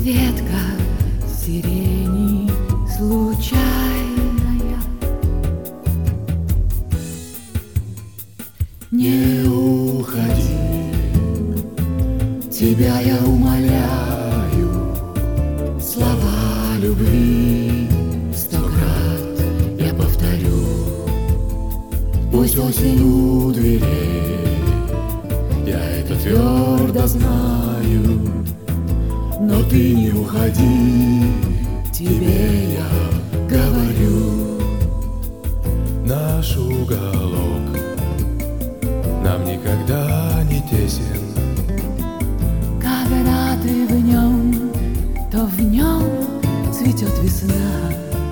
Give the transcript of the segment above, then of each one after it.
ветка сирени случайная. Не уходи, тебя я умоляю, слова любви 100 крат я повторю. Пусть осень у дверей, я это твердо знаю, но ты не уходи, тебе я говорю. Наш уголок нам никогда не тесен. Когда ты в нем, то в нем цветет весна.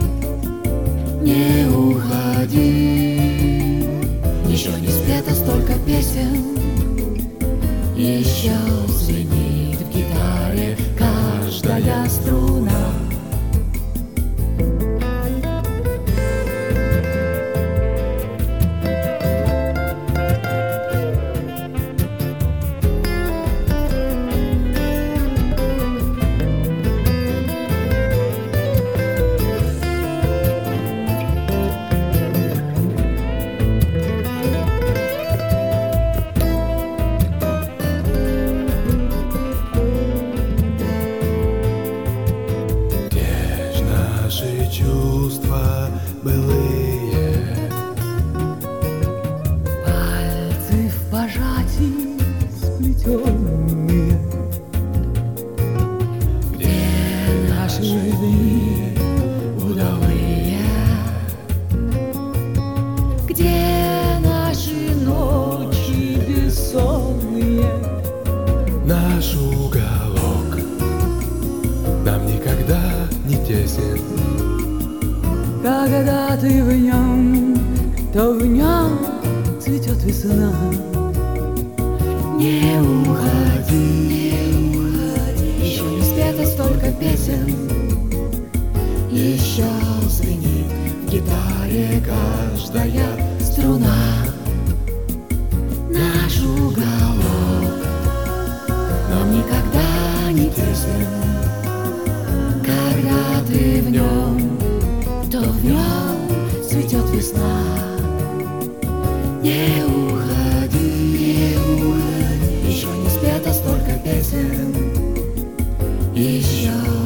Не уходи, еще не спето столько песен, еще звенит в гитаре каждая струна. Наши чувства былые, Пальцы в пожатии сплетенные, где наши дни удалые, где наши ночи бессонные. наш уголок нам никогда не тесен. Когда ты в нем, то в нем цветет весна. Не уходи, еще не спето столько песен, еще звенит в гитаре каждая струна. Наш уголок нам никогда не тесен. Когда ты в нем, то в нем цветет весна. Не уходи, еще не спето столько песен, еще